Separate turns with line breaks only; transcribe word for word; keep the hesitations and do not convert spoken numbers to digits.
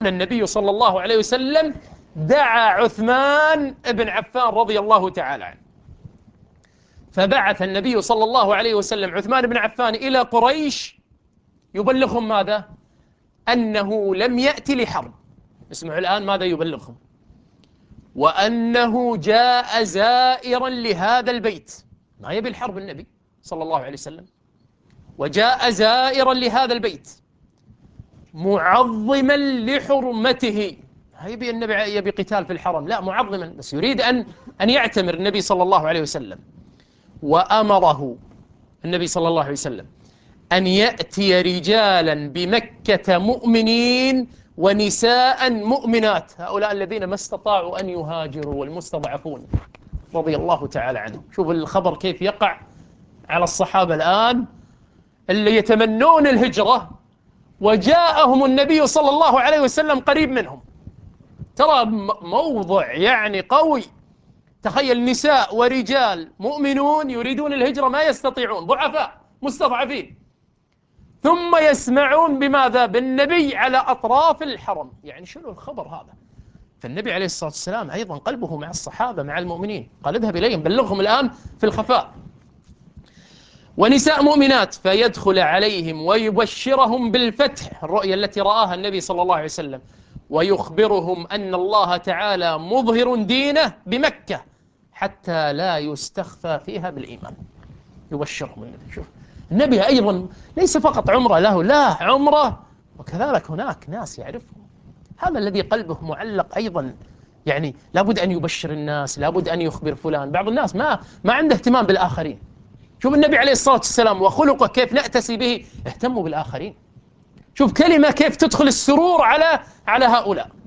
النبي صلى الله عليه وسلم دعا عثمان بن عفان رضي الله تعالى عنه، فبعث النبي صلى الله عليه وسلم عثمان بن عفان إلى قريش يبلغهم ماذا؟ أنه لم يأتي لحرب. اسمعوا الآن ماذا يبلغهم: وأنه جاء زائرا لهذا البيت. ما يبي الحرب النبي صلى الله عليه وسلم، وجاء زائرا لهذا البيت معظما لحرمته. ما يبي النبي يبي قتال في الحرم، لا، معظما، بس يريد أن أن يعتمر النبي صلى الله عليه وسلم. وأمره النبي صلى الله عليه وسلم أن يأتي رجالا بمكة مؤمنين ونساء مؤمنات، هؤلاء الذين ما استطاعوا أن يهاجروا والمستضعفون رضي الله تعالى عنهم. شوف الخبر كيف يقع على الصحابة الآن اللي يتمنون الهجرة، وجاءهم النبي صلى الله عليه وسلم قريب منهم. ترى موضع يعني قوي. تخيل نساء ورجال مؤمنون يريدون الهجرة، ما يستطيعون، ضعفاء مستضعفين، ثم يسمعون بماذا؟ بالنبي على أطراف الحرم. يعني شنو الخبر هذا؟ فالنبي عليه الصلاة والسلام أيضا قلبه مع الصحابة مع المؤمنين، قال اذهب إليهم بلغهم الآن في الخفاء. ونساء مؤمنات، فيدخل عليهم ويبشرهم بالفتح، الرؤيا التي رآها النبي صلى الله عليه وسلم، ويخبرهم أن الله تعالى مظهر دينه بمكة حتى لا يستخفى فيها بالإيمان. يبشرهم النبي. شوف النبي أيضا ليس فقط عمرة له، لا، عمرة وكذلك هناك ناس يعرفهم. هذا الذي قلبه معلق أيضا، يعني لابد أن يبشر الناس، لابد أن يخبر فلان. بعض الناس ما ما عنده اهتمام بالآخرين. شوف النبي عليه الصلاة والسلام وخلقه كيف نأتسي به، اهتموا بالآخرين. شوف كلمة كيف تدخل السرور على على هؤلاء.